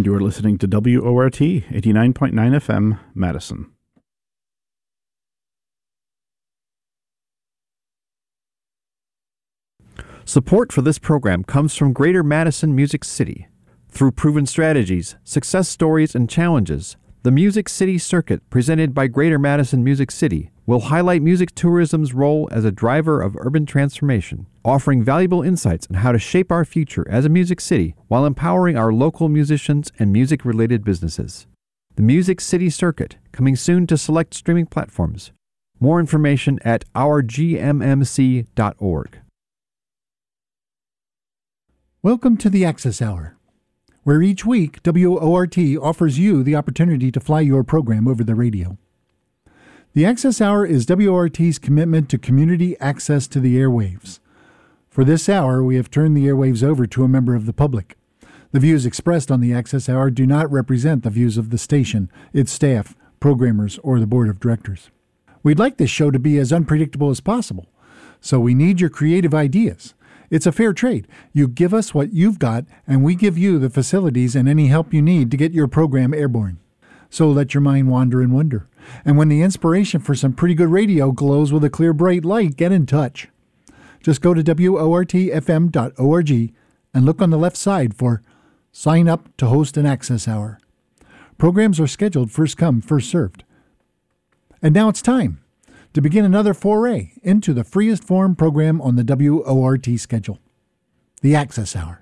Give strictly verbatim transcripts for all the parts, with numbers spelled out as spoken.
you are listening to W O R T eighty-nine point nine F M, Madison. Support for this program comes from Greater Madison Music City. Through proven strategies, success stories, and challenges, the Music City Circuit, presented by Greater Madison Music City, will highlight music tourism's role as a driver of urban transformation, offering valuable insights on how to shape our future as a music city while empowering our local musicians and music-related businesses. The Music City Circuit, coming soon to select streaming platforms. More information at our g m m c dot org. Welcome to the Access Hour, where each week W O R T offers you the opportunity to fly your program over the radio. The Access Hour is W O R T's commitment to community access to the airwaves. For this hour, we have turned the airwaves over to a member of the public. The views expressed on the Access Hour do not represent the views of the station, its staff, programmers, or the board of directors. We'd like this show to be as unpredictable as possible, so we need your creative ideas. It's a fair trade. You give us what you've got, and we give you the facilities and any help you need to get your program airborne. So let your mind wander and wonder. And when the inspiration for some pretty good radio glows with a clear, bright light, get in touch. Just go to W O R T F M dot org and look on the left side for Sign Up to Host an Access Hour. Programs are scheduled first come, first served. And now it's time to begin another foray into the freest form program on the W O R T schedule, the Access Hour.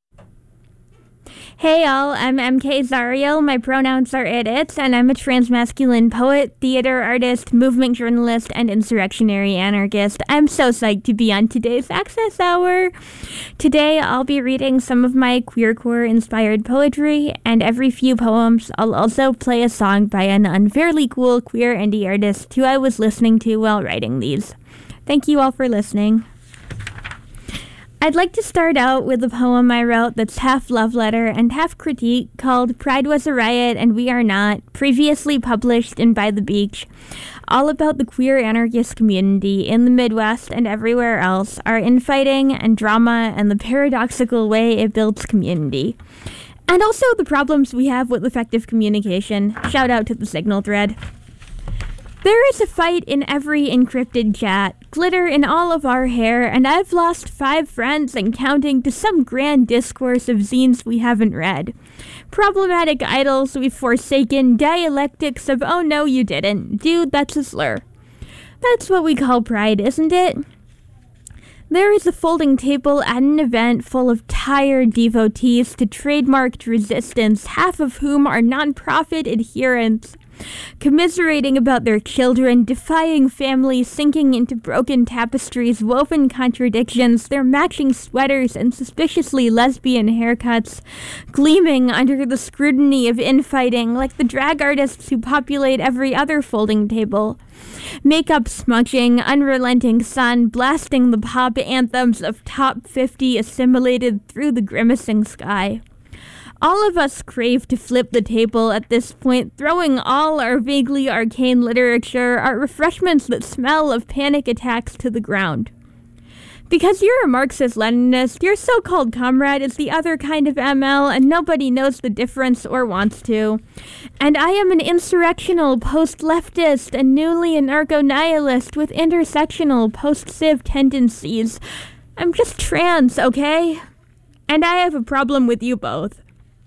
Hey all, I'm M K Zariel, my pronouns are it, its, and I'm a transmasculine poet, theater artist, movement journalist, and insurrectionary anarchist. I'm so psyched to be on today's Access Hour. Today I'll be reading some of my queercore-inspired poetry, and every few poems I'll also play a song by an unfairly cool queer indie artist who I was listening to while writing these. Thank you all for listening. I'd like to start out with a poem I wrote that's half love letter and half critique called Pride Was a Riot and We Are Not, previously published in By the Beach, all about the queer anarchist community in the Midwest and everywhere else, our infighting and drama and the paradoxical way it builds community. And also the problems we have with effective communication. Shout out to the Signal thread. There is a fight in every encrypted chat, glitter in all of our hair, and I've lost five friends and counting to some grand discourse of zines we haven't read. Problematic idols we've forsaken, dialectics of oh no you didn't, dude that's a slur. That's what we call pride, isn't it? There is a folding table at an event full of tired devotees to trademarked resistance, half of whom are nonprofit adherents, commiserating about their children, defying families, sinking into broken tapestries, woven contradictions, their matching sweaters and suspiciously lesbian haircuts, gleaming under the scrutiny of infighting like the drag artists who populate every other folding table. Makeup smudging, unrelenting sun, blasting the pop anthems of Top fifty assimilated through the grimacing sky. All of us crave to flip the table at this point, throwing all our vaguely arcane literature, our refreshments that smell of panic attacks to the ground. Because you're a Marxist-Leninist, your so-called comrade is the other kind of M L, and nobody knows the difference or wants to. And I am an insurrectional post-leftist and newly anarcho-nihilist with intersectional post-civ tendencies. I'm just trans, okay? And I have a problem with you both.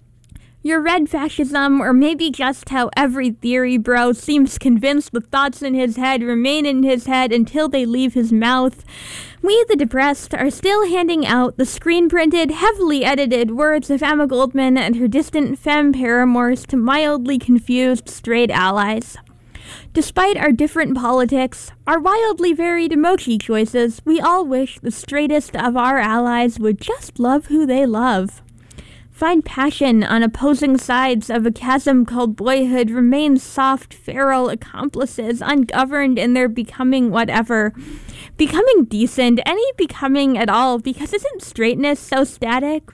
Your red fascism, or maybe just how every theory bro seems convinced the thoughts in his head remain in his head until they leave his mouth. We, the depressed, are still handing out the screen-printed, heavily edited words of Emma Goldman and her distant femme paramours to mildly confused straight allies. Despite our different politics, our wildly varied emoji choices, we all wish the straightest of our allies would just love who they love. Find passion on opposing sides of a chasm called boyhood, remain soft, feral accomplices, ungoverned in their becoming whatever. Becoming decent, any becoming at all, because isn't straightness so static?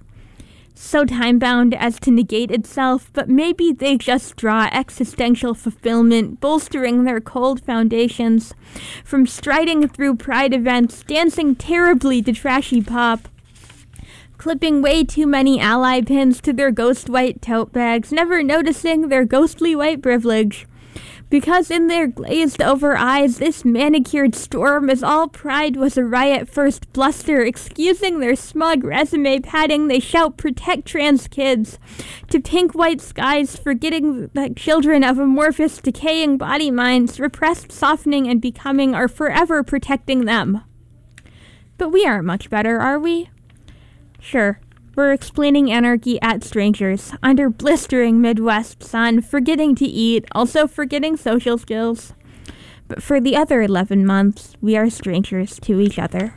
So time-bound as to negate itself, but maybe they just draw existential fulfillment, bolstering their cold foundations, from striding through pride events, dancing terribly to trashy pop, clipping way too many ally pins to their ghost white tote bags, never noticing their ghostly white privilege. Because in their glazed-over eyes, this manicured storm is all pride was a riot-first bluster, excusing their smug resume padding, they shout protect trans kids to pink-white skies, forgetting that children of amorphous, decaying body minds, repressed, softening, and becoming are forever protecting them. But we aren't much better, are we? Sure. We're explaining anarchy at strangers, under blistering Midwest sun, forgetting to eat, also forgetting social skills. But for the other eleven months, we are strangers to each other.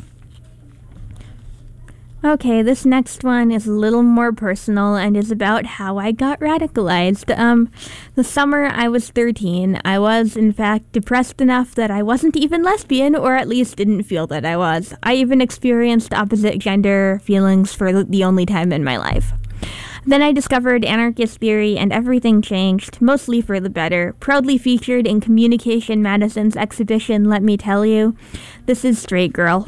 Okay, this next one is a little more personal and is about how I got radicalized. Um, the summer I was thirteen, I was, in fact, depressed enough that I wasn't even lesbian, or at least didn't feel that I was. I even experienced opposite gender feelings for the only time in my life. Then I discovered anarchist theory and everything changed, mostly for the better. Proudly featured in Communication Madison's exhibition, Let Me Tell You. This is Straight Girl.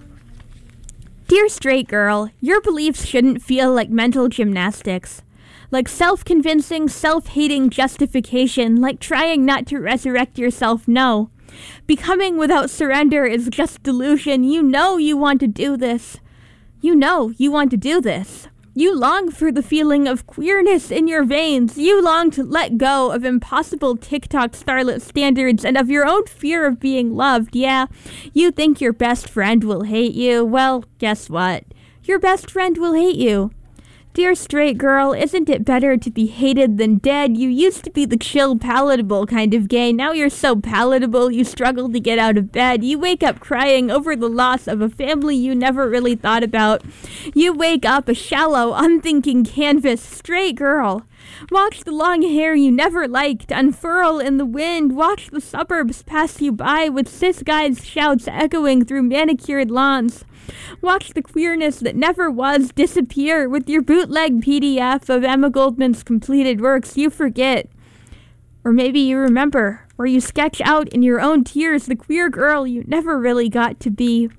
Dear straight girl, your beliefs shouldn't feel like mental gymnastics. Like self-convincing, self-hating justification, like trying not to resurrect yourself, no. Becoming without surrender is just delusion. You know you want to do this. You know you want to do this. You long for the feeling of queerness in your veins. You long to let go of impossible TikTok starlet standards and of your own fear of being loved. Yeah, you think your best friend will hate you. Well, guess what? Your best friend will hate you. Dear straight girl, isn't it better to be hated than dead? You used to be the chill, palatable kind of gay. Now you're so palatable, you struggle to get out of bed. You wake up crying over the loss of a family you never really thought about. You wake up a shallow, unthinking canvas. Straight girl. Watch the long hair you never liked unfurl in the wind. Watch the suburbs pass you by with cis guys' shouts echoing through manicured lawns. Watch the queerness that never was disappear with your bootleg P D F of Emma Goldman's completed works. You forget. Or maybe you remember, or you sketch out in your own tears the queer girl you never really got to be.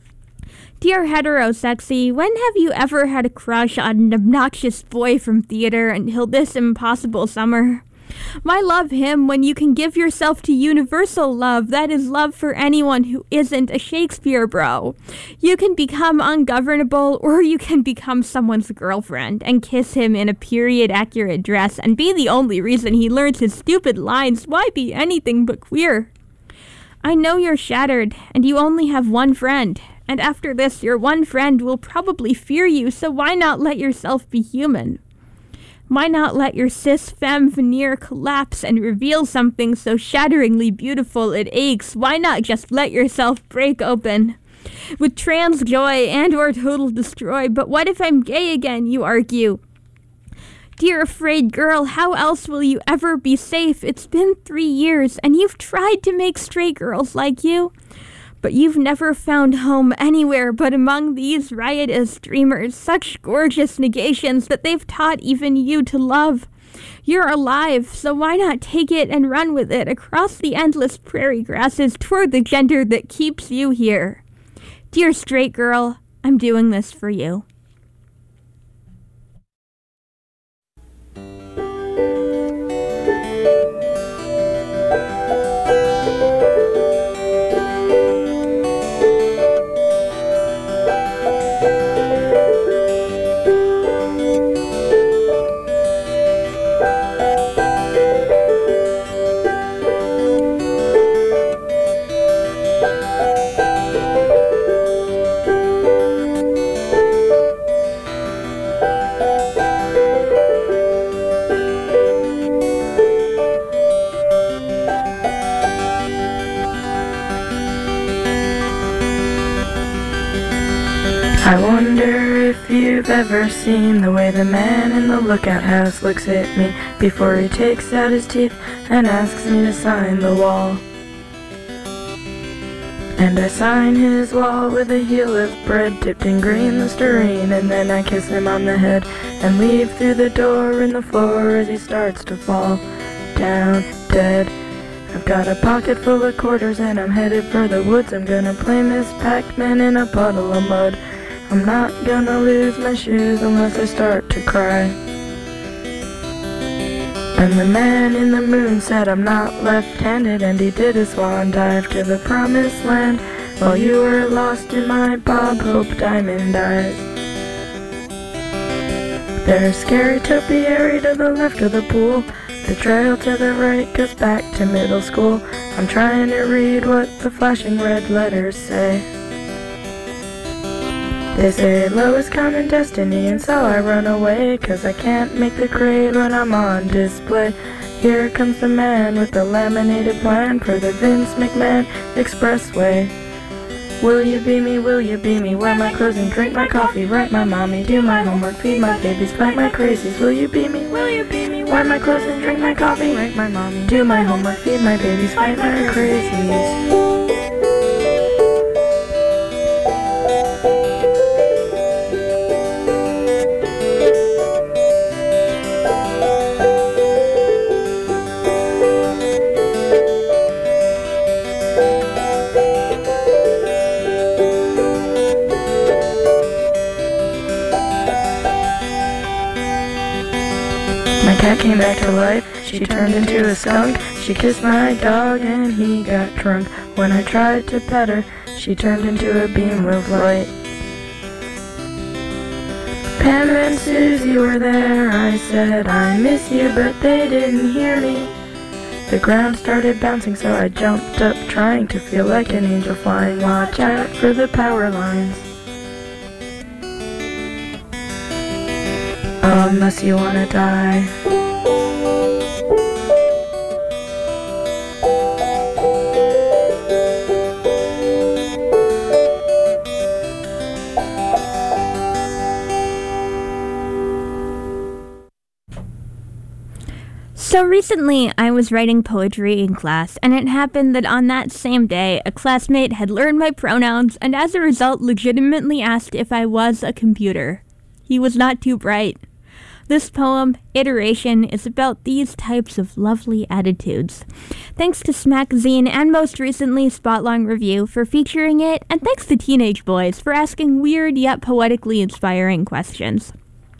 Dear heterosexy, when have you ever had a crush on an obnoxious boy from theater until this impossible summer? Why love him when you can give yourself to universal love? That is love for anyone who isn't a Shakespeare bro. You can become ungovernable, or you can become someone's girlfriend and kiss him in a period-accurate dress and be the only reason he learns his stupid lines. Why be anything but queer? I know you're shattered, and you only have one friend. And after this, your one friend will probably fear you, so why not let yourself be human? Why not let your cis-femme veneer collapse and reveal something so shatteringly beautiful it aches? Why not just let yourself break open? With trans joy and or total destroy. But what if I'm gay again, you argue? Dear afraid girl, how else will you ever be safe? It's been three years, and you've tried to make straight girls like you. But you've never found home anywhere but among these riotous dreamers, such gorgeous negations that they've taught even you to love. You're alive, so why not take it and run with it across the endless prairie grasses toward the gender that keeps you here? Dear straight girl, I'm doing this for you. I wonder if you've ever seen the way the man in the lookout house looks at me before he takes out his teeth and asks me to sign the wall. And I sign his wall with a heel of bread dipped in green Listerine, and then I kiss him on the head and leave through the door in the floor as he starts to fall down dead. I've got a pocket full of quarters and I'm headed for the woods. I'm gonna play Miss Pac-Man in a puddle of mud. I'm not gonna lose my shoes unless I start to cry. And the man in the moon said I'm not left-handed, and he did a swan dive to the promised land while you were lost in my Bob Hope diamond eyes. There's scary topiary to the left of the pool. The trail to the right goes back to middle school. I'm trying to read what the flashing red letters say. They say lowest common destiny, and so I run away, 'cause I can't make the grade when I'm on display. Here comes the man with the laminated plan for the Vince McMahon Expressway. Will you be me, will you be me, wear my clothes and drink my coffee, write my mommy, do my homework, feed my babies, fight my crazies. Will you be me, will you be me, wear my clothes and drink my coffee, write my mommy, do my homework, feed my babies, fight my crazies. Cat came back to life, she turned into a skunk. She kissed my dog and he got drunk. When I tried to pet her, she turned into a beam of light. Pam and Susie were there, I said I miss you, but they didn't hear me. The ground started bouncing, so I jumped up, trying to feel like an angel flying. Watch out for the power lines. Unless you wanna die. So recently, I was writing poetry in class, and it happened that on that same day, a classmate had learned my pronouns, and as a result, legitimately asked if I was a computer. He was not too bright. This poem, Iteration, is about these types of lovely attitudes. Thanks to Smackzine and most recently Spotlong Review for featuring it, and thanks to Teenage Boys for asking weird yet poetically inspiring questions.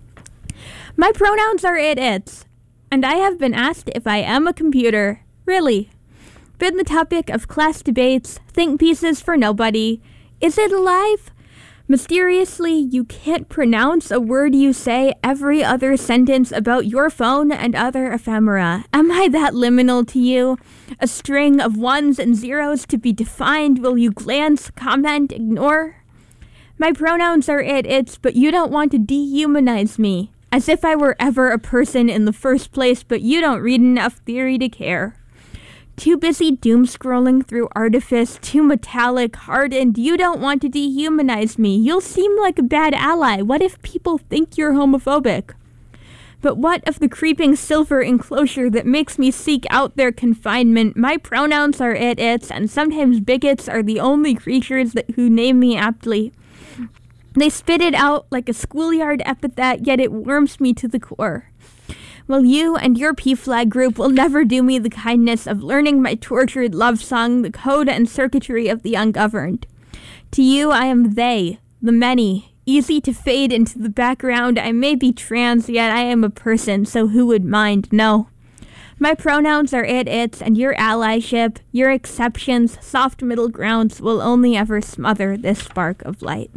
My pronouns are it, its, and I have been asked if I am a computer. Really. Been the topic of class debates, think pieces for nobody. Is it alive? Mysteriously, you can't pronounce a word you say every other sentence about your phone and other ephemera. Am I that liminal to you? A string of ones and zeros to be defined. Will you glance, comment, ignore? My pronouns are it, its, but you don't want to dehumanize me. As if I were ever a person in the first place, but you don't read enough theory to care. Too busy doom-scrolling through artifice, too metallic, hardened. You don't want to dehumanize me. You'll seem like a bad ally. What if people think you're homophobic? But what of the creeping silver enclosure that makes me seek out their confinement? My pronouns are it, its, and sometimes bigots are the only creatures that who name me aptly. They spit it out like a schoolyard epithet, yet it warms me to the core. Well, you and your P-Flag group will never do me the kindness of learning my tortured love song, the code and circuitry of the ungoverned. To you, I am they, the many, easy to fade into the background. I may be trans, yet I am a person, so who would mind? No. My pronouns are it, its, and your allyship, your exceptions, soft middle grounds will only ever smother this spark of light.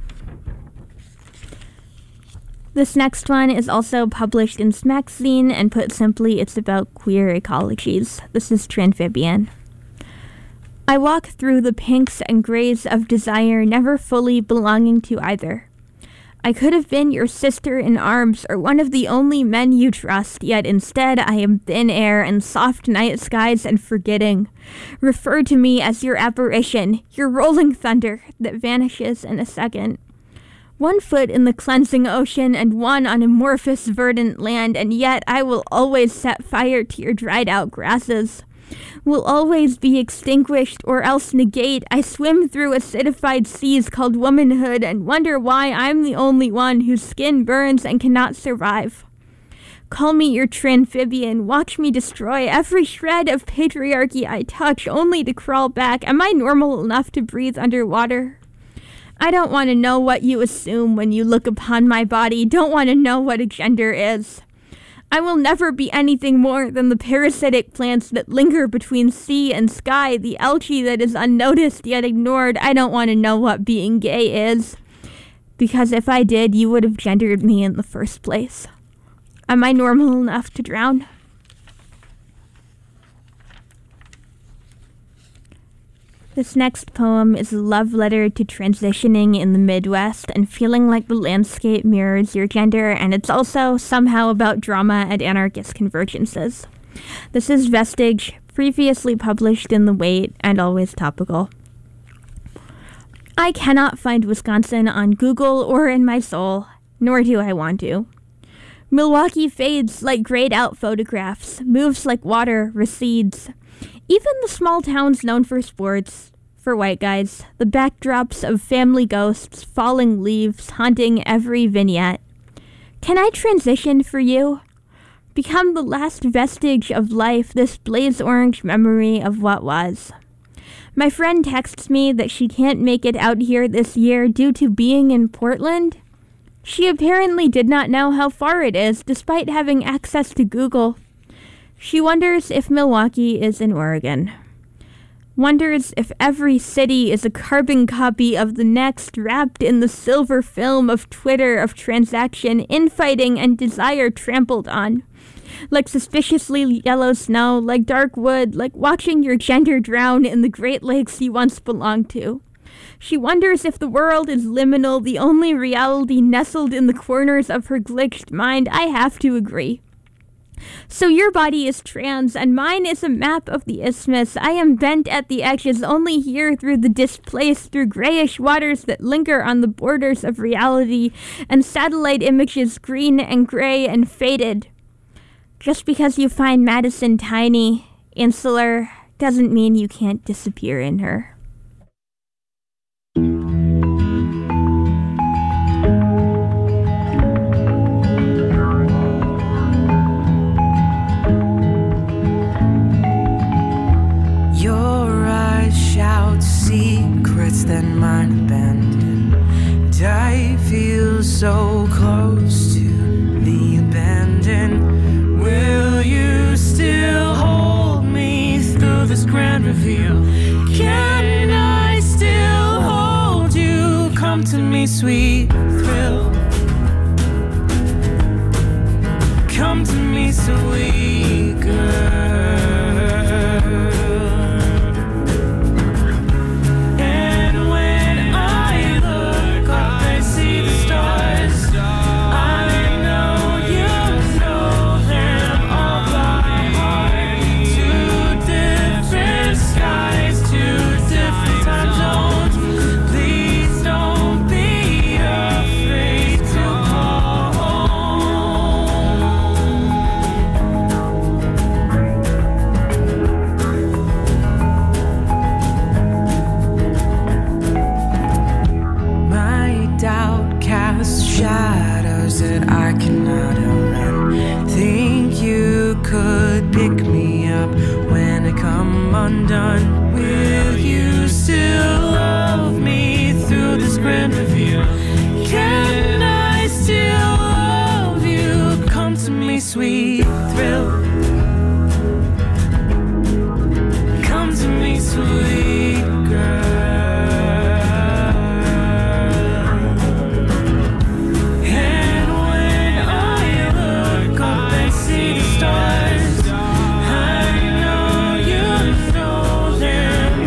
This next one is also published in Smackzine, and put simply, it's about queer ecologies. This is Transphibian. I walk through the pinks and grays of desire, never fully belonging to either. I could have been your sister in arms, or one of the only men you trust, yet instead I am thin air and soft night skies and forgetting. Refer to me as your apparition, your rolling thunder that vanishes in a second. One foot in the cleansing ocean and one on amorphous verdant land, and yet I will always set fire to your dried out grasses. Will always be extinguished or else negate. I swim through acidified seas called womanhood and wonder why I'm the only one whose skin burns and cannot survive. Call me your transphibian, watch me destroy every shred of patriarchy I touch only to crawl back. Am I normal enough to breathe underwater? I don't want to know what you assume when you look upon my body. Don't want to know what a gender is. I will never be anything more than the parasitic plants that linger between sea and sky, the algae that is unnoticed yet ignored. I don't want to know what being gay is. Because if I did, you would have gendered me in the first place. Am I normal enough to drown? This next poem is a love letter to transitioning in the Midwest and feeling like the landscape mirrors your gender, and it's also somehow about drama and anarchist convergences. This is Vestige, previously published in The Wait and always topical. I cannot find Wisconsin on Google or in my soul, nor do I want to. Milwaukee fades like grayed out photographs, moves like water, recedes. Even the small towns known for sports, for white guys, the backdrops of family ghosts, falling leaves, haunting every vignette. Can I transition for you? Become the last vestige of life, this blaze-orange memory of what was. My friend texts me that she can't make it out here this year due to being in Portland. She apparently did not know how far it is, despite having access to Google. She wonders if Milwaukee is in Oregon. Wonders if every city is a carbon copy of the next, wrapped in the silver film of Twitter, of transaction, infighting, and desire trampled on. Like suspiciously yellow snow, like dark wood, like watching your gender drown in the Great Lakes you once belonged to. She wonders if the world is liminal, the only reality nestled in the corners of her glitched mind. I have to agree. So your body is trans, and mine is a map of the isthmus. I am bent at the edges, only here through the displaced, through grayish waters that linger on the borders of reality, and satellite images green and gray and faded. Just because you find Madison tiny, insular, doesn't mean you can't disappear in her. Secrets that mine abandoned, and I feel so close to the abandoned. Will you still hold me through this grand reveal? Can I still hold you? Come to me, sweet thrill. Come to me, sweet girl. Undone. Will you still love me through this grand reveal? Can I still love you? Come to me, sweet thrill. Come to me, sweet girl. And when I look up and see the stars, I know you know them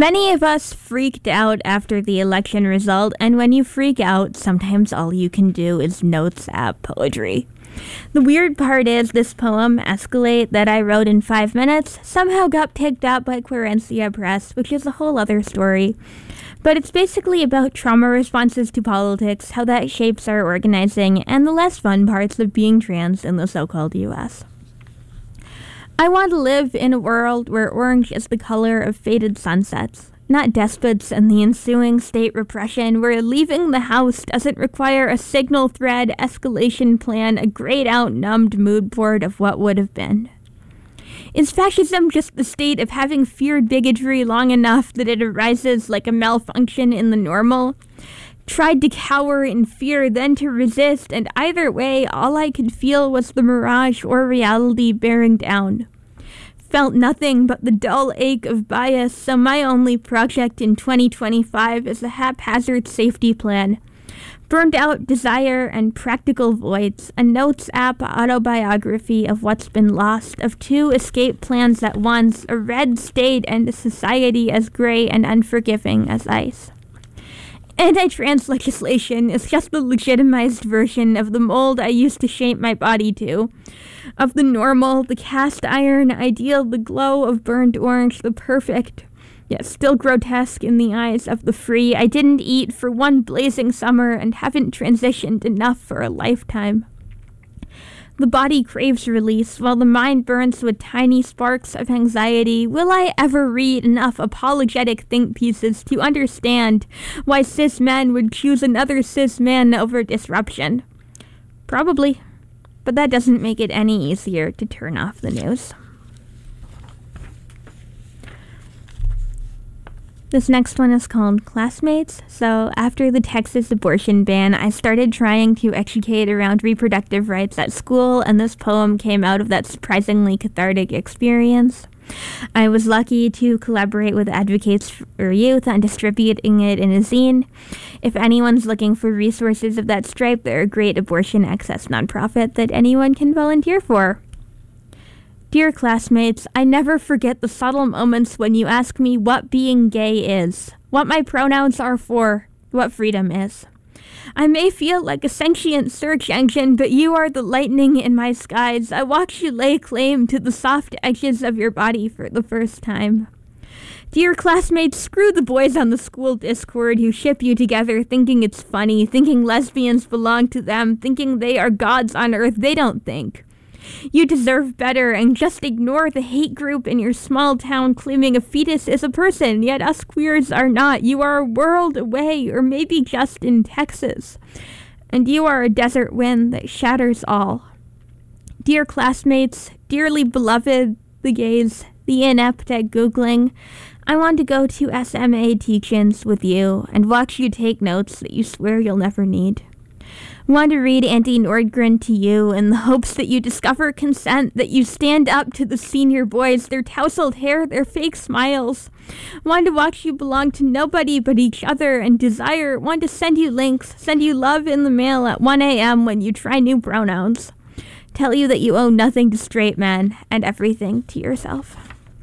Many of us freaked out after the election result, and when you freak out, sometimes all you can do is notes app poetry. The weird part is this poem, Escalate, that I wrote in five minutes, somehow got picked up by Querencia Press, which is a whole other story. But it's basically about trauma responses to politics, how that shapes our organizing, and the less fun parts of being trans in the so-called U S. I want to live in a world where orange is the color of faded sunsets, not despots and the ensuing state repression, where leaving the house doesn't require a signal thread, escalation plan, a grayed-out, numbed mood board of what would have been. Is fascism just the state of having feared bigotry long enough that it arises like a malfunction in the normal? Tried to cower in fear, then to resist, and either way, all I could feel was the mirage or reality bearing down. Felt nothing but the dull ache of bias, so my only project in twenty twenty-five is a haphazard safety plan. Burned out desire and practical voids, a notes app autobiography of what's been lost, of two escape plans at once, a red state and a society as gray and unforgiving as ice. Anti-trans legislation is just the legitimized version of the mold I used to shape my body to. Of the normal, the cast iron ideal, the glow of burned orange, the perfect, yet still grotesque in the eyes of the free. I didn't eat for one blazing summer and haven't transitioned enough for a lifetime. The body craves release, while the mind burns with tiny sparks of anxiety. Will I ever read enough apologetic think pieces to understand why cis men would choose another cis man over disruption? Probably, but that doesn't make it any easier to turn off the news. This next one is called Classmates. So after the Texas abortion ban, I started trying to educate around reproductive rights at school, and this poem came out of that surprisingly cathartic experience. I was lucky to collaborate with Advocates for Youth on distributing it in a zine. If anyone's looking for resources of that stripe, they're a great abortion access nonprofit that anyone can volunteer for. Dear classmates, I never forget the subtle moments when you ask me what being gay is, what my pronouns are for, what freedom is. I may feel like a sentient search engine, but you are the lightning in my skies. I watch you lay claim to the soft edges of your body for the first time. Dear classmates, screw the boys on the school Discord who ship you together thinking it's funny, thinking lesbians belong to them, thinking they are gods on earth. They don't think. You deserve better, and just ignore the hate group in your small town claiming a fetus is a person, yet us queers are not. You are a world away, or maybe just in Texas. And you are a desert wind that shatters all. Dear classmates, dearly beloved, the gays, the inept at Googling, I want to go to S M A teach-ins with you and watch you take notes that you swear you'll never need. Want to read Andy Nordgren to you in the hopes that you discover consent, that you stand up to the senior boys, their tousled hair, their fake smiles. Want to watch you belong to nobody but each other and desire. Want to send you links, send you love in the mail at one a.m. when you try new pronouns. Tell you that you owe nothing to straight men and everything to yourself.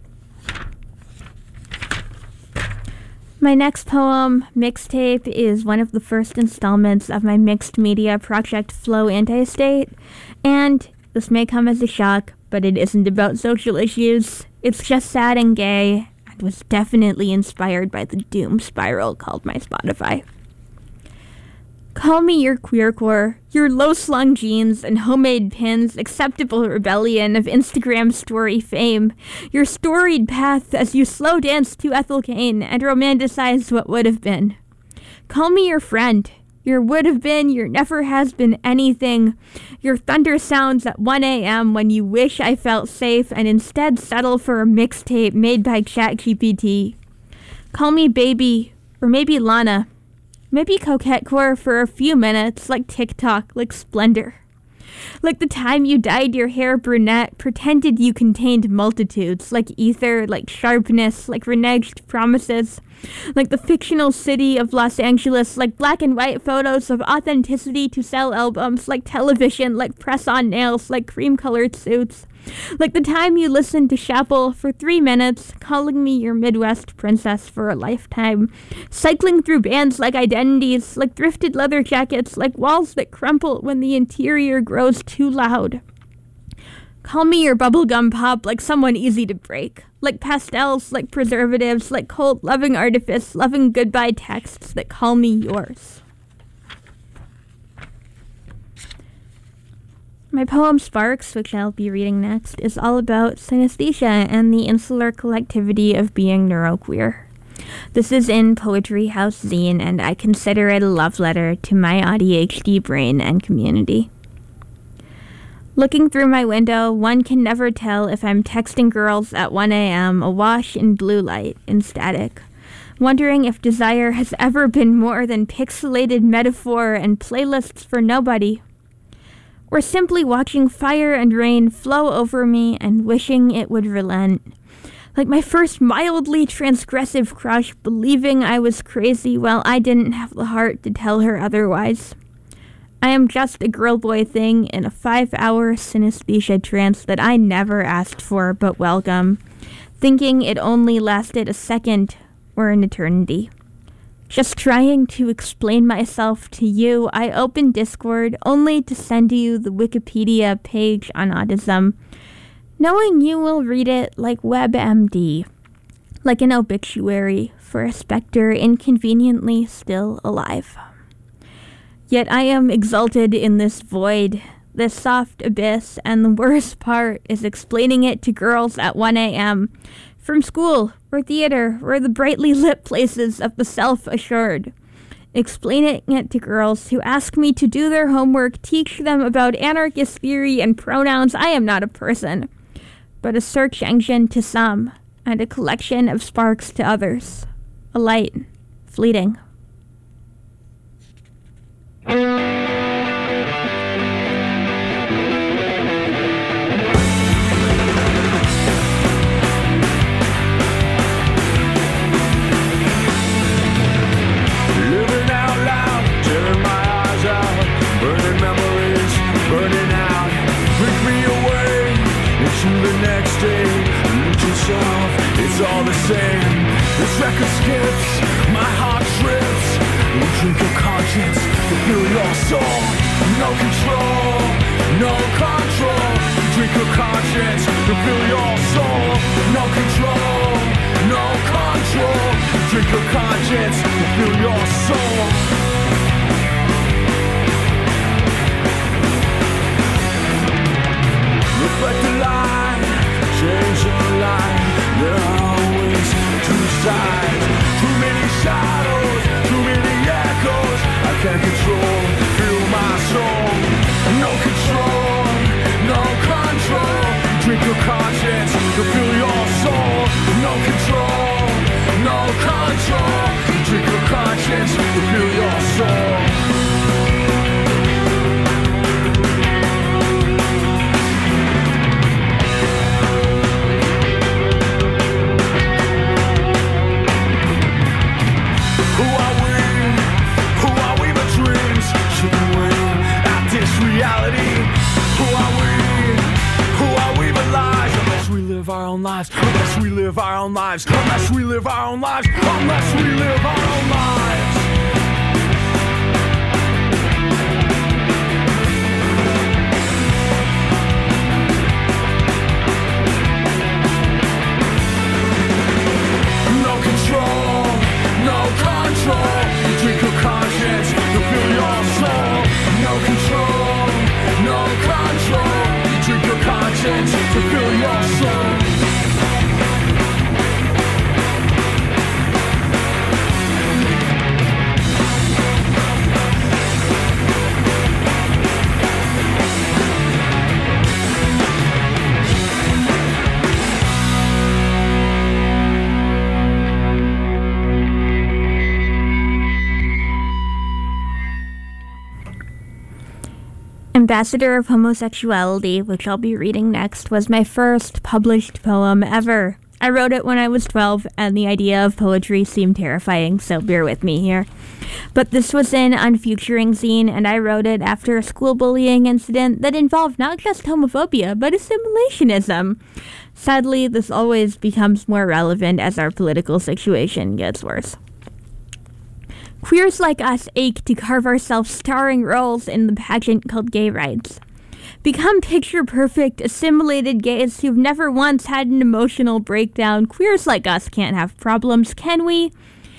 My next poem, Mixtape, is one of the first installments of my mixed media project Flow Anti-State, and this may come as a shock, but it isn't about social issues. It's just sad and gay, and was definitely inspired by the doom spiral called my Spotify. Call me your queercore, your low-slung jeans and homemade pins, acceptable rebellion of Instagram story fame, your storied path as you slow dance to Ethel Cain and romanticize what would have been. Call me your friend, your would have been, your never has been anything, your thunder sounds at one a.m. when you wish I felt safe and instead settle for a mixtape made by ChatGPT. Call me baby, or maybe Lana. Maybe coquettecore for a few minutes, like TikTok, like Splendor. Like the time you dyed your hair brunette, pretended you contained multitudes, like ether, like sharpness, like reneged promises. Like the fictional city of Los Angeles, like black and white photos of authenticity to sell albums, like television, like press-on nails, like cream-colored suits. Like the time you listened to Chappell for three minutes, calling me your Midwest princess for a lifetime. Cycling through bands like Identities, like thrifted leather jackets, like walls that crumple when the interior grows too loud. Call me your bubblegum pop, like someone easy to break. Like pastels, like preservatives, like cold loving artifice, loving goodbye texts that call me yours. My poem Sparks, which I'll be reading next, is all about synesthesia and the insular collectivity of being neuroqueer. This is in Poetry House Zine, and I consider it a love letter to my A D H D brain and community. Looking through my window, one can never tell if I'm texting girls at one a.m. awash in blue light, in static, wondering if desire has ever been more than pixelated metaphor and playlists for nobody, or simply watching fire and rain flow over me and wishing it would relent. Like my first mildly transgressive crush believing I was crazy while I didn't have the heart to tell her otherwise. I am just a girl-boy thing in a five-hour synesthesia trance that I never asked for but welcome, thinking it only lasted a second or an eternity. Just trying to explain myself to you, I opened Discord only to send you the Wikipedia page on autism, knowing you will read it like WebMD, like an obituary for a specter inconveniently still alive. Yet I am exalted in this void, this soft abyss, and the worst part is explaining it to girls at one a.m., from school, or theater, or the brightly lit places of the self-assured. Explaining it to girls who ask me to do their homework, teach them about anarchist theory and pronouns. I am not a person, but a search engine to some, and a collection of sparks to others. A light, fleeting. It's all the same. This record skips, my heart trips. You drink your conscience, you feel your soul. No control, no control. You drink your conscience, you feel your soul. No control, no control. You drink your conscience, you feel your soul. Reflect the light, change your life. There are always two sides, too many shadows, too many echoes. I can't control, feel my soul. No control, no control. Drink your conscience, to feel your soul. No control, no control. Drink your conscience, to feel your soul. Our own lives, unless we live our own lives, unless we live our own lives, unless we live our own lives. No control, no control. You drink your conscience, you feel your soul. No control, no control. You drink your conscience, you feel your soul. Ambassador of Homosexuality, which I'll be reading next, was my first published poem ever I wrote it when I was twelve, and the idea of poetry seemed terrifying, so bear with me here. But this was in Unfuturing Zine, and I wrote it after a school bullying incident that involved not just homophobia, but assimilationism. Sadly, this always becomes more relevant as our political situation gets worse. Queers like us ache to carve ourselves starring roles in the pageant called gay rights. Become picture-perfect, assimilated gays who've never once had an emotional breakdown. Queers like us can't have problems, can we?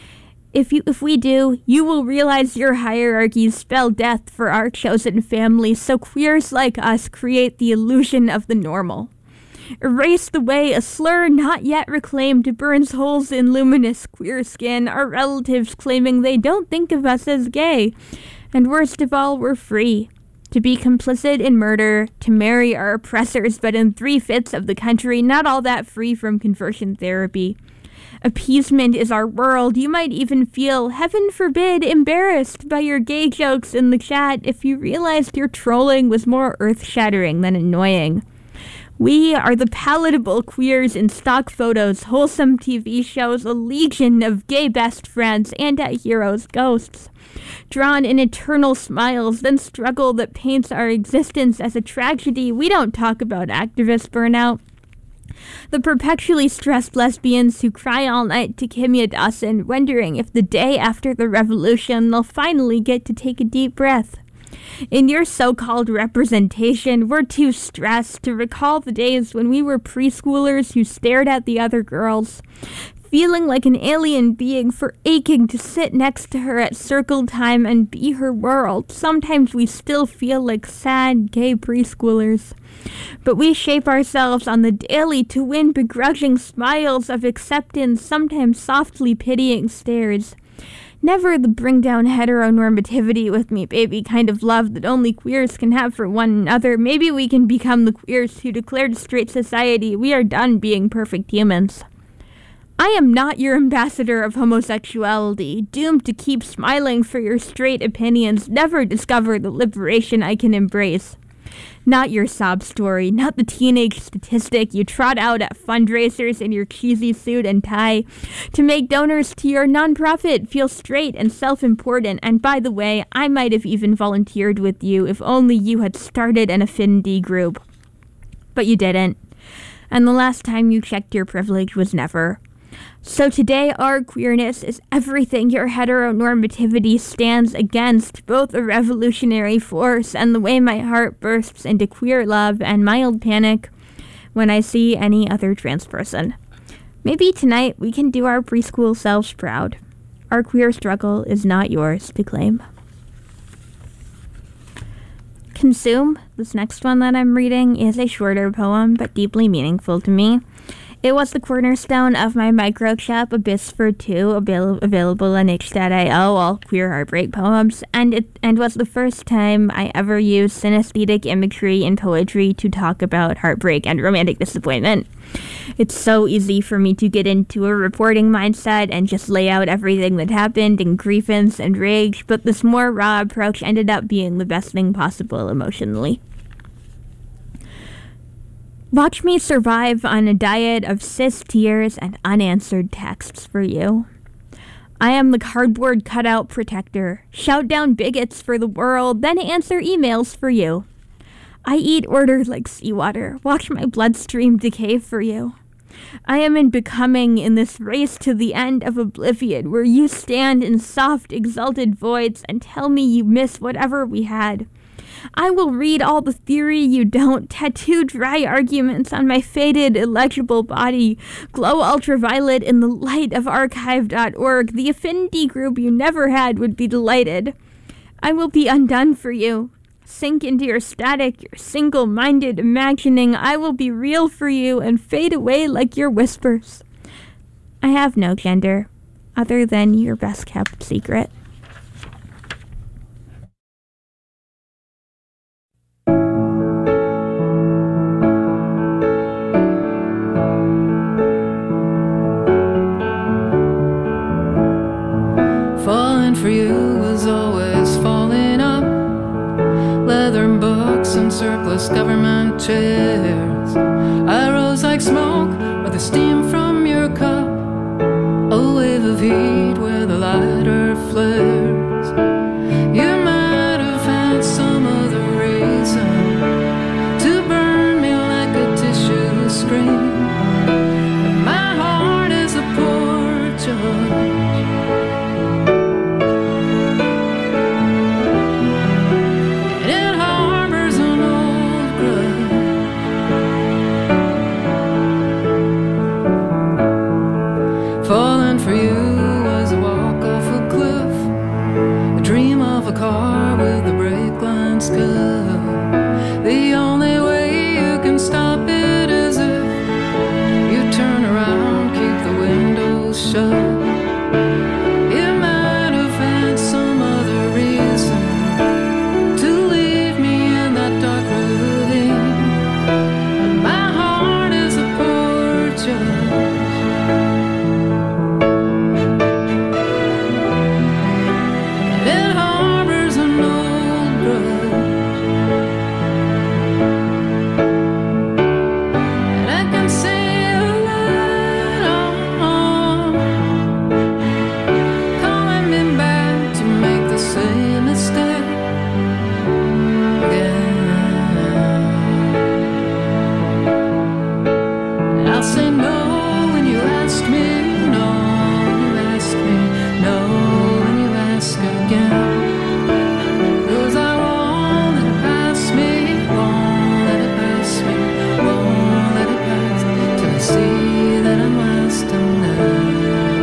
If you, if we do, you will realize your hierarchies spell death for our chosen family, so queers like us create the illusion of the normal. Erase the way a slur not yet reclaimed burns holes in luminous queer skin, our relatives claiming they don't think of us as gay. And worst of all, we're free. To be complicit in murder, to marry our oppressors, but in three-fifths of the country, not all that free from conversion therapy. Appeasement is our world. You might even feel, heaven forbid, embarrassed by your gay jokes in the chat if you realized your trolling was more earth-shattering than annoying. We are the palatable queers in stock photos, wholesome T V shows, a legion of gay best friends, anti-heroes, ghosts. Drawn in eternal smiles, then struggle that paints our existence as a tragedy. We don't talk about activist burnout. The perpetually stressed lesbians who cry all night to Kimya Dawson, wondering if the day after the revolution they'll finally get to take a deep breath. In your so-called representation, we're too stressed to recall the days when we were preschoolers who stared at the other girls, feeling like an alien being for aching to sit next to her at circle time and be her world. Sometimes we still feel like sad gay preschoolers. But we shape ourselves on the daily to win begrudging smiles of acceptance, sometimes softly pitying stares. Never the bring down heteronormativity with me, baby, kind of love that only queers can have for one another. Maybe we can become the queers who declare to straight society we are done being perfect humans. I am not your ambassador of homosexuality, doomed to keep smiling for your straight opinions, never discover the liberation I can embrace. Not your sob story, not the teenage statistic you trot out at fundraisers in your cheesy suit and tie to make donors to your nonprofit feel straight and self-important. And by the way, I might have even volunteered with you if only you had started an affinity group. But you didn't. And the last time you checked your privilege was never. So today, our queerness is everything your heteronormativity stands against, both a revolutionary force and the way my heart bursts into queer love and mild panic when I see any other trans person. Maybe tonight we can do our preschool selves proud. Our queer struggle is not yours to claim. Consume, this next one that I'm reading, is a shorter poem but deeply meaningful to me. It was the cornerstone of my micro shop, Abyss for Two, avail- available on itch dot i o, all queer heartbreak poems, and it and was the first time I ever used synesthetic imagery in poetry to talk about heartbreak and romantic disappointment. It's so easy for me to get into a reporting mindset and just lay out everything that happened in grievance and rage, but this more raw approach ended up being the best thing possible emotionally. Watch me survive on a diet of cis tears and unanswered texts for you. I am the cardboard cutout protector. Shout down bigots for the world, then answer emails for you. I eat order like seawater. Watch my bloodstream decay for you. I am in becoming in this race to the end of oblivion, where you stand in soft, exalted voids and tell me you miss whatever we had. I will read all the theory you don't, tattoo dry arguments on my faded, illegible body, glow ultraviolet in the light of archive dot org. The affinity group you never had would be delighted. I will be undone for you. Sink into your static, your single-minded imagining. I will be real for you and fade away like your whispers. I have no gender, other than your best-kept secret. Falling for you was always falling up. Leather books and surplus government chairs. I rose like smoke with the steam from feet where the lighter flares. You might have had some other reason to burn me like a tissue screen. My heart is a poor judge. And it harbors an old grudge. Falling for you was a walk off a cliff, a dream of a car with the brake lines cut. The only way you can stop it is if you turn around, keep the windows shut. You might have had some other reason to leave me in that dark ravine. My heart is a poor judge. It harbors an old grudge. And I can see a light on, calling me back to make the same mistake again. And I'll say no when you ask me, no when you ask me, no when you ask again. 'Cause I won't let it pass me, won't let it pass me, won't let it pass till I see that I'm last and then.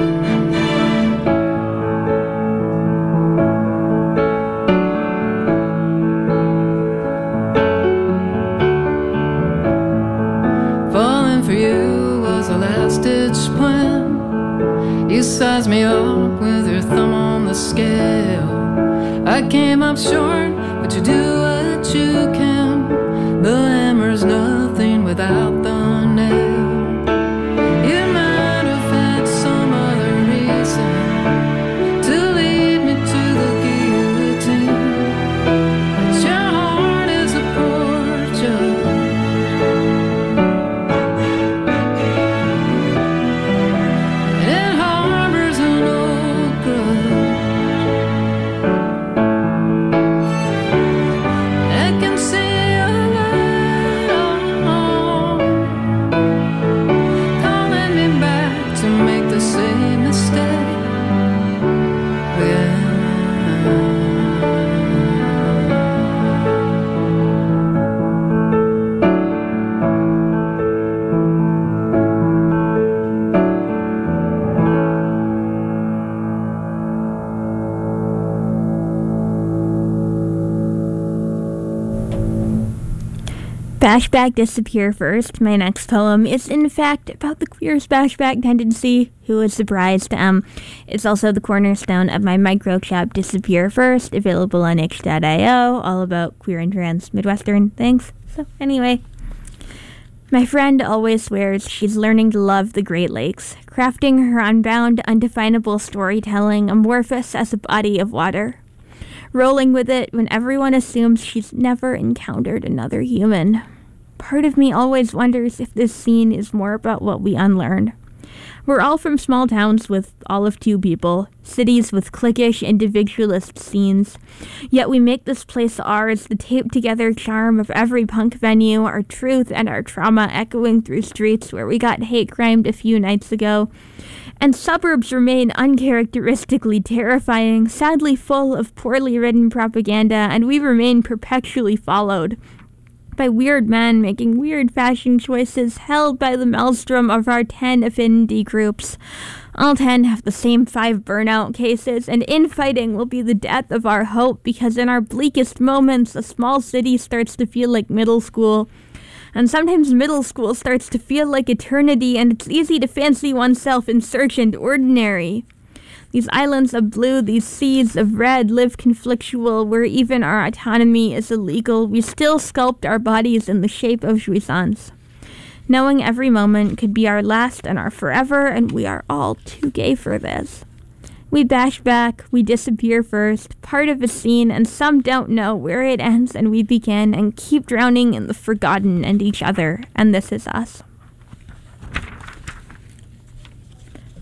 Falling for you was a last-ditch plan. You sized me up with your thumb on the scale. I came up short, but you do what you can. The hammer's nothing without the nail. You might have had some other reason to lead me to the guillotine, but your heart is a poor judge. And it harbors an old grudge. I can see a light on, calling me back to make the same mistake again. Bashback Disappear First, my next poem, is in fact about the queer's bashback tendency. Who is surprised? Um, it's also the cornerstone of my micro-chap Disappear First, available on itch dot io, all about queer and trans Midwestern things. So anyway, my friend always swears she's learning to love the Great Lakes, crafting her unbound, undefinable storytelling amorphous as a body of water, rolling with it when everyone assumes she's never encountered another human. Part of me always wonders if this scene is more about what we unlearned. We're all from small towns with all of two people, cities with cliquish individualist scenes, yet we make this place ours, the taped-together charm of every punk venue, our truth and our trauma echoing through streets where we got hate-crimed a few nights ago. And suburbs remain uncharacteristically terrifying, sadly full of poorly written propaganda, and we remain perpetually followed by weird men making weird fashion choices, held by the maelstrom of our ten affinity groups. All ten have the same five burnout cases, and infighting will be the death of our hope, because in our bleakest moments, a small city starts to feel like middle school. And sometimes middle school starts to feel like eternity, and it's easy to fancy oneself insert and ordinary. These islands of blue, these seas of red, live conflictual, where even our autonomy is illegal. We still sculpt our bodies in the shape of jouissance, knowing every moment could be our last and our forever, and we are all too gay for this. We bash back, we disappear first, part of a scene, and some don't know where it ends and we begin, and keep drowning in the forgotten and each other, and this is us.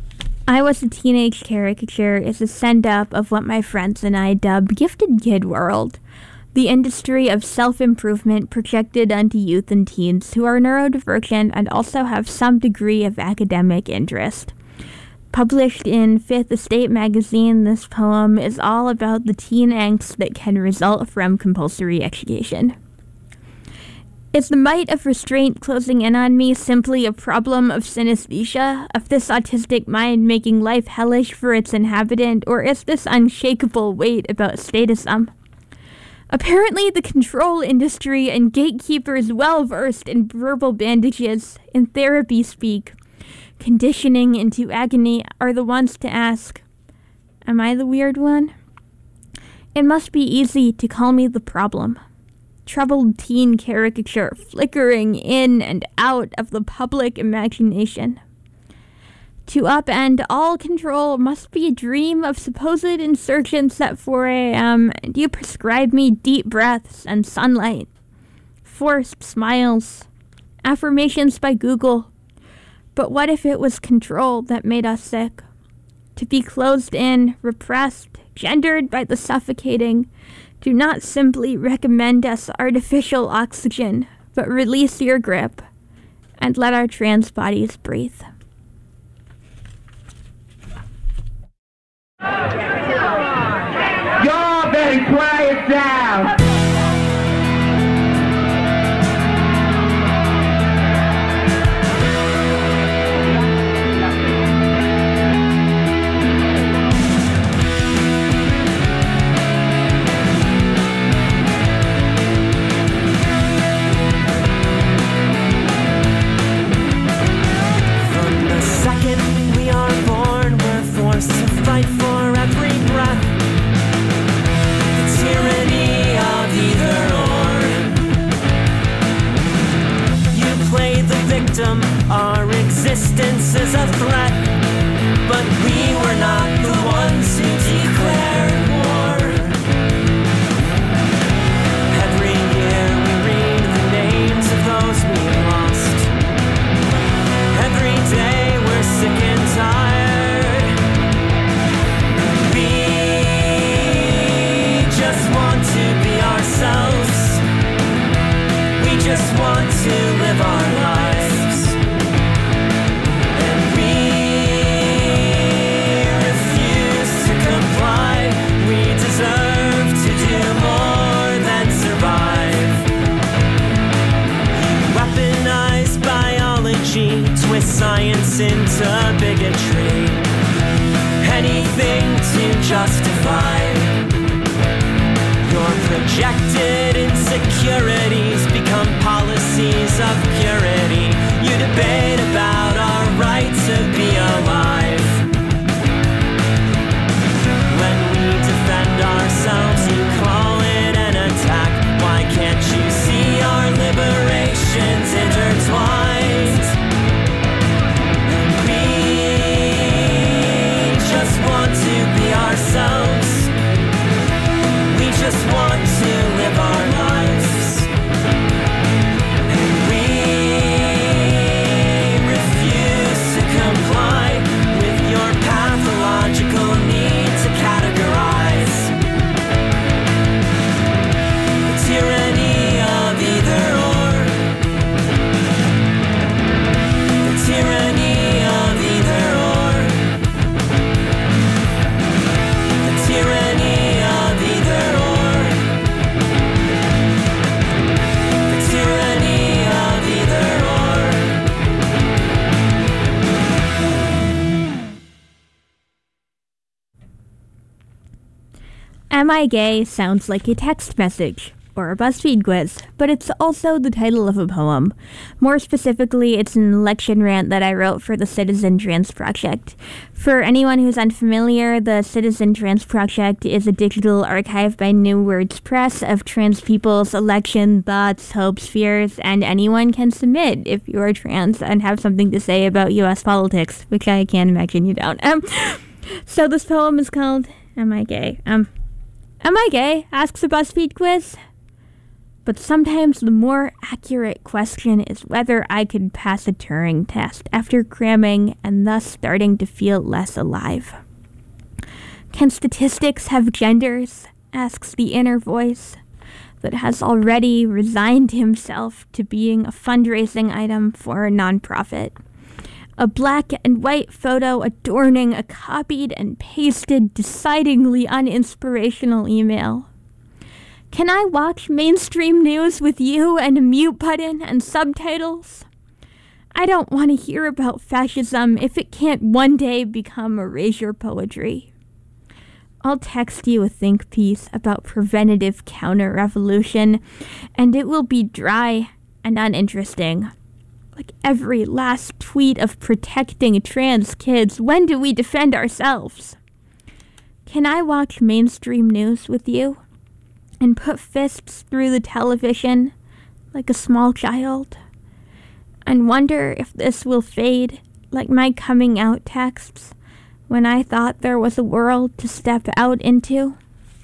I Was a Teenage Caricature is a send-up of what my friends and I dub Gifted Kid World, the industry of self-improvement projected onto youth and teens who are neurodivergent and also have some degree of academic interest. Published in Fifth Estate magazine, this poem is all about the teen angst that can result from compulsory education. Is the might of restraint closing in on me simply a problem of synesthesia, of this autistic mind making life hellish for its inhabitant, or is this unshakable weight about statism? Apparently the control industry and gatekeepers well-versed in verbal bandages, in therapy speak, conditioning into agony, are the ones to ask, am I the weird one? It must be easy to call me the problem. Troubled teen caricature flickering in and out of the public imagination. To upend all control must be a dream of supposed insurgents at four a.m. and you prescribe me deep breaths and sunlight, forced smiles, affirmations by Google. But what if it was control that made us sick? To be closed in, repressed, gendered by the suffocating. Do not simply recommend us artificial oxygen, but release your grip and let our trans bodies breathe. Y'all better quiet down. We are born, we're forced to fight for every breath. The tyranny of either or. You play the victim, our existence is a threat. But we were not the ones who declared war. Every year we read the names of those we lost. Every day we're sick and tired. We just want to be ourselves. We just want to live our lives. And we refuse to comply. We deserve to do more than survive. You weaponize biology, twist science into bigotry, anything to justify your projected insecurities become policies of purity. You debate about our right to be alive. When we defend ourselves, you call it an attack. Why can't you see our liberations intertwined? Want to be ourselves. We just want to live our lives. And we refuse to comply with your pathological need to categorize. The tyranny of either or. The tyranny of either or. Tyranny of either or. The tyranny of either or. Am I Gay sounds like a text message or a BuzzFeed quiz, but it's also the title of a poem. More specifically, it's an election rant that I wrote for the Citizen Trans Project. For anyone who's unfamiliar, the Citizen Trans Project is a digital archive by New Words Press of trans people's election thoughts, hopes, fears, and anyone can submit if you are trans and have something to say about U S politics, which I can't imagine you don't. Um, so this poem is called Am I Gay? Um, Am I gay? Asks a BuzzFeed quiz. But sometimes the more accurate question is whether I could pass a Turing test after cramming and thus starting to feel less alive. Can statistics have genders? Asks the inner voice that has already resigned himself to being a fundraising item for a nonprofit. A black and white photo adorning a copied and pasted, decidedly uninspirational email. Can I watch mainstream news with you and a mute button and subtitles? I don't want to hear about fascism if it can't one day become erasure poetry. I'll text you a think piece about preventative counter-revolution, and it will be dry and uninteresting. Like every last tweet of protecting trans kids, when do we defend ourselves? Can I watch mainstream news with you and put fists through the television like a small child and wonder if this will fade like my coming out texts when I thought there was a world to step out into?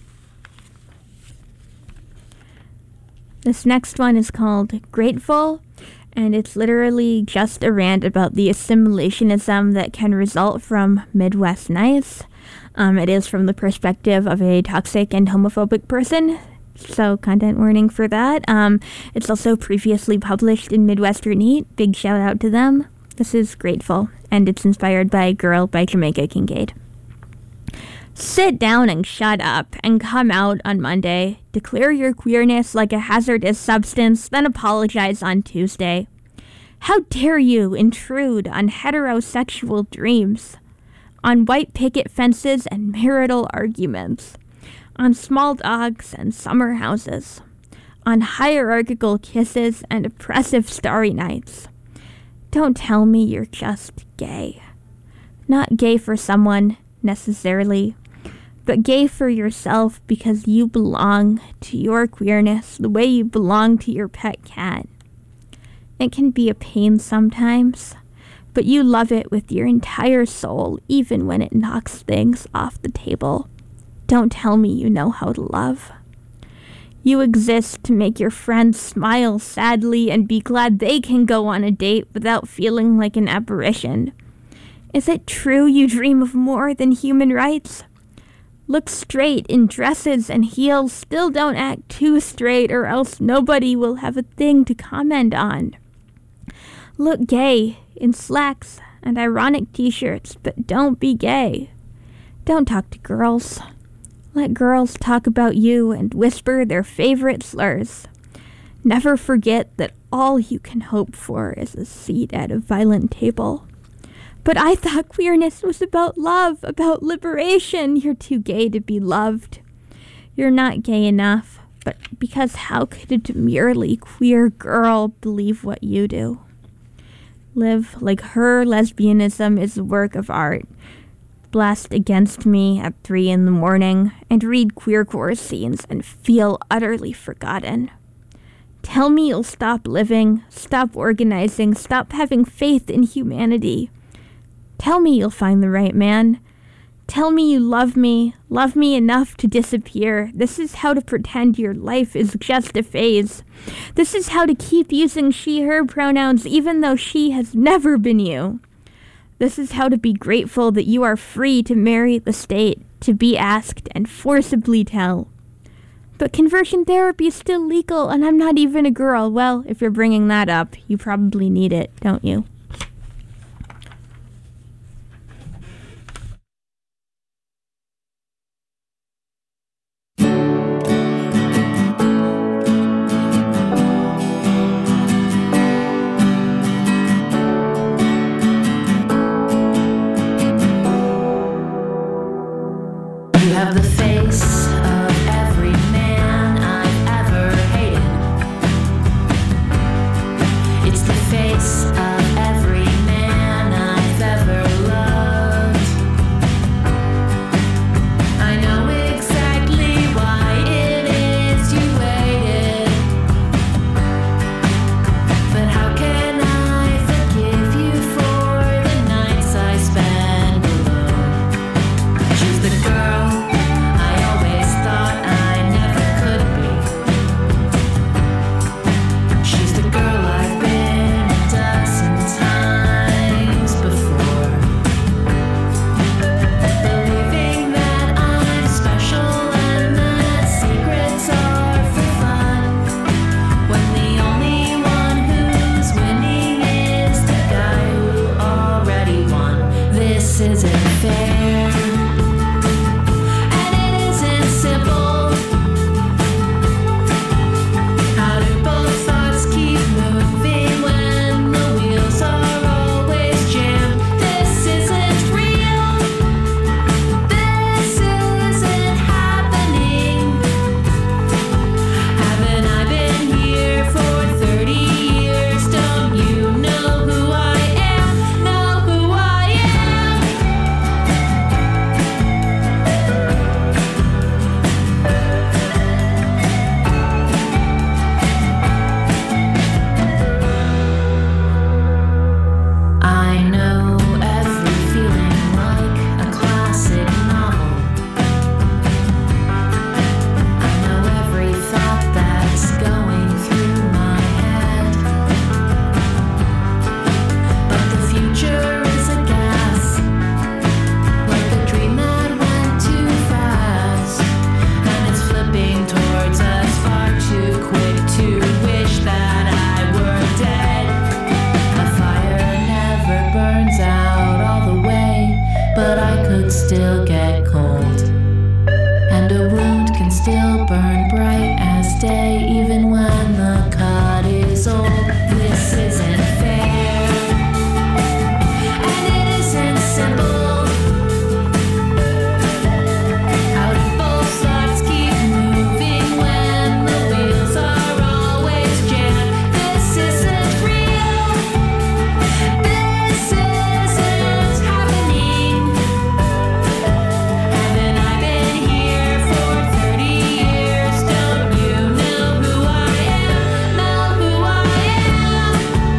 This next one is called Grateful, and it's literally just a rant about the assimilationism that can result from Midwest nice. Um, it is from the perspective of a toxic and homophobic person, so content warning for that. Um, it's also previously published in Midwestern Heat. Big shout out to them. This is Grateful, and it's inspired by Girl by Jamaica Kincaid. Sit down and shut up and come out on Monday. Declare your queerness like a hazardous substance, then apologize on Tuesday. How dare you intrude on heterosexual dreams, on white picket fences and marital arguments, on small dogs and summer houses, on hierarchical kisses and oppressive starry nights. Don't tell me you're just gay. Not gay for someone, necessarily, but gay for yourself because you belong to your queerness the way you belong to your pet cat. It can be a pain sometimes, but you love it with your entire soul even when it knocks things off the table. Don't tell me you know how to love. You exist to make your friends smile sadly and be glad they can go on a date without feeling like an apparition. Is it true you dream of more than human rights? Look straight in dresses and heels, still don't act too straight or else nobody will have a thing to comment on. Look gay in slacks and ironic t-shirts, but don't be gay. Don't talk to girls. Let girls talk about you and whisper their favorite slurs. Never forget that all you can hope for is a seat at a violent table. But I thought queerness was about love, about liberation. You're too gay to be loved. You're not gay enough, but because how could a demurely queer girl believe what you do? Live like her lesbianism is a work of art. Blast against me at three in the morning and read queercore scenes and feel utterly forgotten. Tell me you'll stop living, stop organizing, stop having faith in humanity. Tell me you'll find the right man. Tell me you love me, love me enough to disappear. This is how to pretend your life is just a phase. This is how to keep using she, her pronouns even though she has never been you. This is how to be grateful that you are free to marry the state, to be asked and forcibly tell. But conversion therapy is still legal and I'm not even a girl. Well, if you're bringing that up, you probably need it, don't you? It's the face of every stay even when the cut is old. This isn't fair, and it isn't simple. How do both sides keep moving when the wheels are always jammed? This isn't real. This isn't happening. Haven't I been here for thirty years? Don't you know who I am? Know who I am?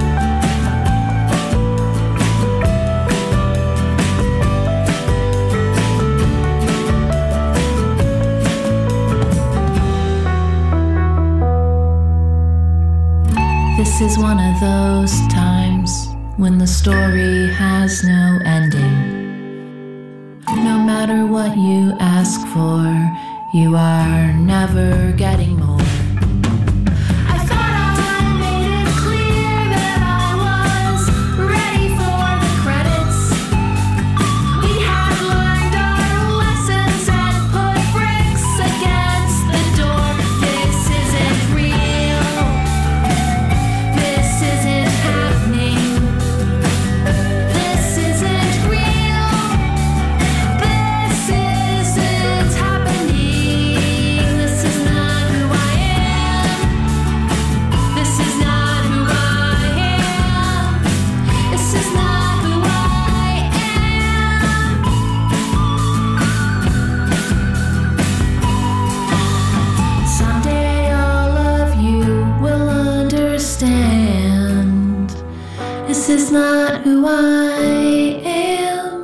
This is one of those times when the story has no ending. No matter what you ask for, you are never getting more. I thought I made it clear that I was ready for the credits. We had learned our lessons and put bricks against the door. This isn't real. This isn't happening. This isn't real. This isn't happening. This is not who I am. This is not who I am. This is not who I am. Someday all of you will understand. This is not who I am.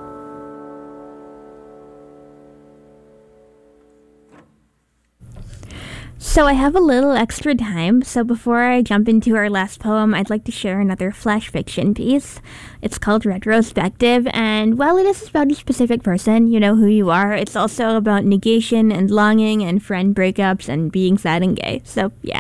So I have a little extra time, so before I jump into our last poem, I'd like to share another flash fiction piece. It's called Retrospective, and while it is about a specific person, you know who you are, it's also about negation and longing and friend breakups and being sad and gay, so yeah.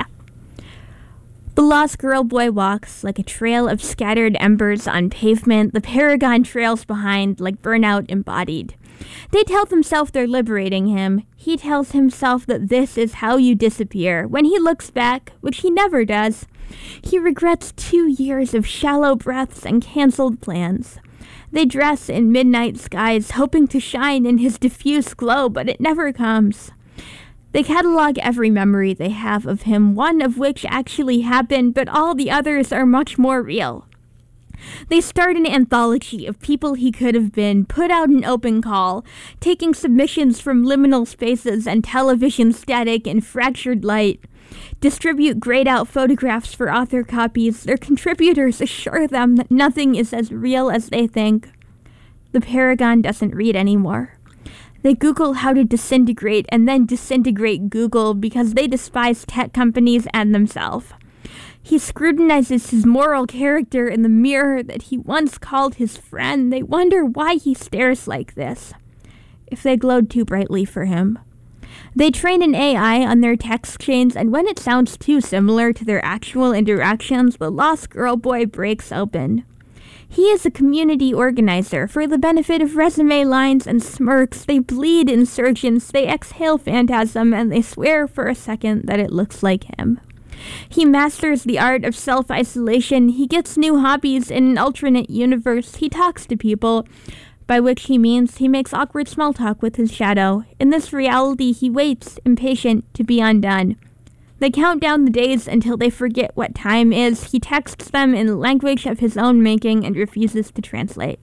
The lost girl boy walks like a trail of scattered embers on pavement. The paragon trails behind like burnout embodied. They tell themselves they're liberating him. He tells himself that this is how you disappear. When he looks back, which he never does, he regrets two years of shallow breaths and canceled plans. They dress in midnight skies, hoping to shine in his diffuse glow, but it never comes. They catalog every memory they have of him, one of which actually happened, but all the others are much more real. They start an anthology of people he could have been, put out an open call, taking submissions from liminal spaces and television static and fractured light. Distribute grayed out photographs for author copies. Their contributors assure them that nothing is as real as they think. The paragon doesn't read anymore. They Google how to disintegrate and then disintegrate Google because they despise tech companies and themselves. He scrutinizes his moral character in the mirror that he once called his friend. They wonder why he stares like this, if they glowed too brightly for him. They train an A I on their text chains, and when it sounds too similar to their actual interactions, the lost girl boy breaks open. He is a community organizer for the benefit of resume lines and smirks. They bleed insurgents, they exhale phantasm, and they swear for a second that it looks like him. He masters the art of self-isolation. He gets new hobbies in an alternate universe. He talks to people, by which he means he makes awkward small talk with his shadow. In this reality, he waits, impatient, to be undone. They count down the days until they forget what time is. He texts them in language of his own making and refuses to translate.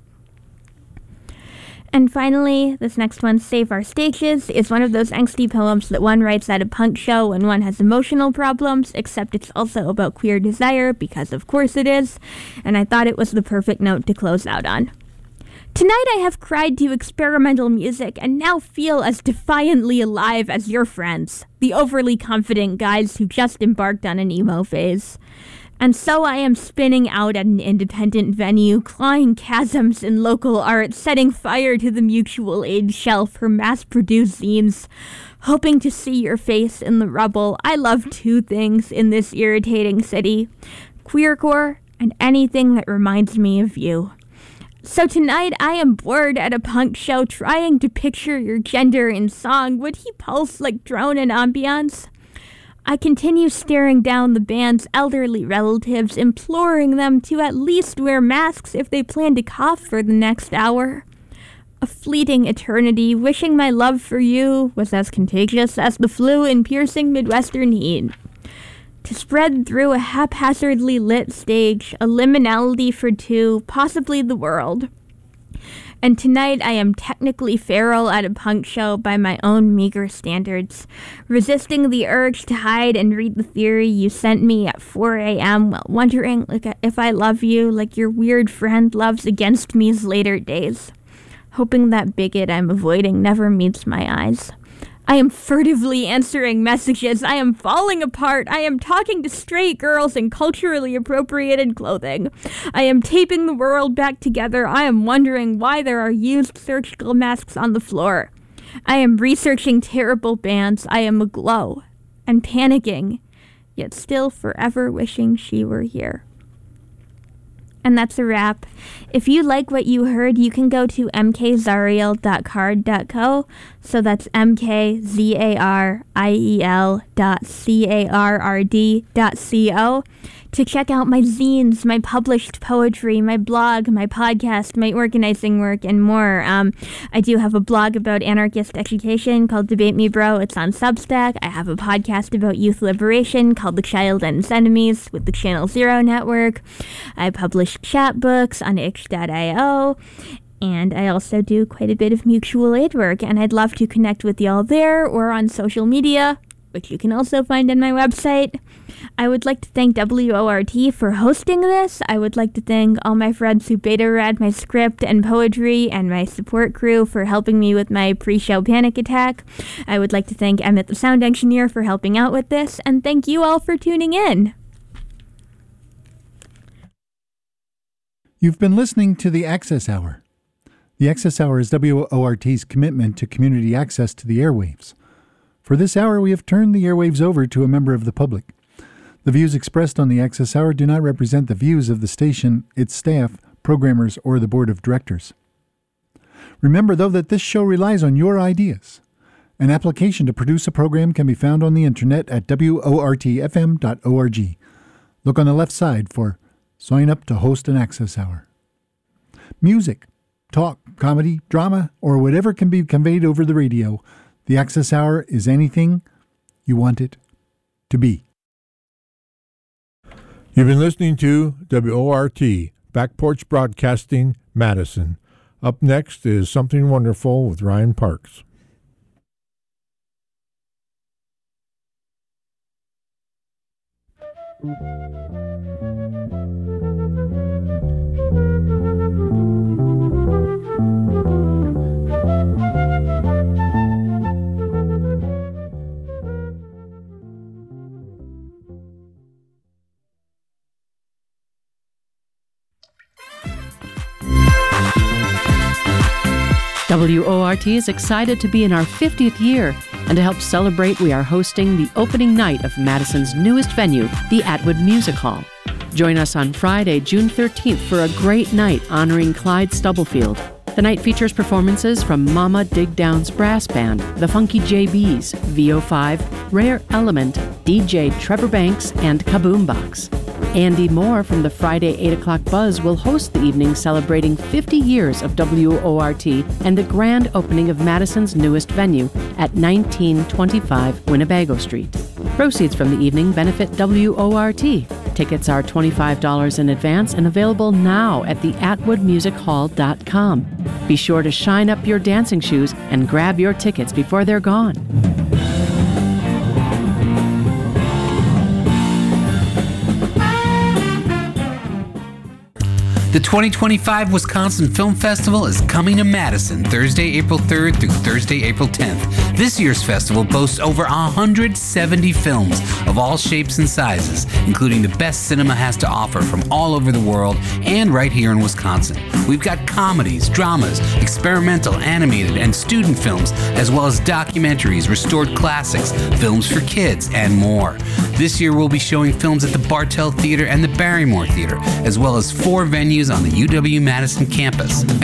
And finally, this next one, Save Our Stages, is one of those angsty poems that one writes at a punk show when one has emotional problems, except it's also about queer desire, because of course it is, and I thought it was the perfect note to close out on. Tonight I have cried to experimental music and now feel as defiantly alive as your friends, the overly confident guys who just embarked on an emo phase. And so I am spinning out at an independent venue, clawing chasms in local art, setting fire to the mutual aid shelf for mass-produced zines, hoping to see your face in the rubble. I love two things in this irritating city: queercore and anything that reminds me of you. So tonight I am bored at a punk show trying to picture your gender in song. Would he pulse like drone and ambiance? I continue staring down the band's elderly relatives, imploring them to at least wear masks if they plan to cough for the next hour. A fleeting eternity, wishing my love for you was as contagious as the flu in piercing Midwestern heat. To spread through a haphazardly lit stage, a liminality for two, possibly the world. And tonight I am technically feral at a punk show by my own meager standards, resisting the urge to hide and read the theory you sent me at four a.m. while wondering like if I love you like your weird friend loves Against Me's later days, hoping that bigot I'm avoiding never meets my eyes. I am furtively answering messages. I am falling apart. I am talking to straight girls in culturally appropriated clothing. I am taping the world back together. I am wondering why there are used surgical masks on the floor. I am researching terrible bands. I am aglow and panicking, yet still forever wishing she were here. And that's a wrap. If you like what you heard, you can go to m k zariel dot card dot co. So that's M K Z A R I E L dot C A R R D dot C O to check out my zines, my published poetry, my blog, my podcast, my organizing work, and more. Um, I do have a blog about anarchist education called Debate Me Bro. It's on Substack. I have a podcast about youth liberation called The Child and Its Enemies with the Channel Zero Network. I publish chat books on itch dot io. And I also do quite a bit of mutual aid work, and I'd love to connect with y'all there or on social media, which you can also find on my website. I would like to thank W O R T for hosting this. I would like to thank all my friends who beta read my script and poetry, and my support crew for helping me with my pre-show panic attack. I would like to thank Emmett the sound engineer for helping out with this, and thank you all for tuning in. You've been listening to the Access Hour. The Access Hour is W O R T's commitment to community access to the airwaves. For this hour, we have turned the airwaves over to a member of the public. The views expressed on the Access Hour do not represent the views of the station, its staff, programmers, or the board of directors. Remember, though, that this show relies on your ideas. An application to produce a program can be found on the internet at w o r t f m dot org. Look on the left side for Sign Up to Host an Access Hour. Music, talk, comedy, drama, or whatever can be conveyed over the radio, the Access Hour is anything you want it to be. You've been listening to W O R T, Back Porch Broadcasting, Madison. Up next is Something Wonderful with Ryan Parks. W O R T is excited to be in our fiftieth year, and to help celebrate, we are hosting the opening night of Madison's newest venue, the Atwood Music Hall. Join us on Friday, June thirteenth for a great night honoring Clyde Stubblefield. The night features performances from Mama Dig Down's Brass Band, the Funky J Bs, V O five, Rare Element, D J Trevor Banks, and Kaboom Box. Andy Moore from the Friday eight o'clock Buzz will host the evening celebrating fifty years of W O R T and the grand opening of Madison's newest venue at nineteen twenty-five Winnebago Street. Proceeds from the evening benefit W O R T. Tickets are twenty-five dollars in advance and available now at the atwood music hall dot com. Be sure to shine up your dancing shoes and grab your tickets before they're gone. The twenty twenty-five Wisconsin Film Festival is coming to Madison Thursday, April third through Thursday, April tenth. This year's festival boasts over one hundred seventy films of all shapes and sizes, including the best cinema has to offer from all over the world and right here in Wisconsin. We've got comedies, dramas, experimental, animated, and student films, as well as documentaries, restored classics, films for kids, and more. This year we'll be showing films at the Bartell Theater and the Barrymore Theater, as well as four venues on the U W-Madison campus.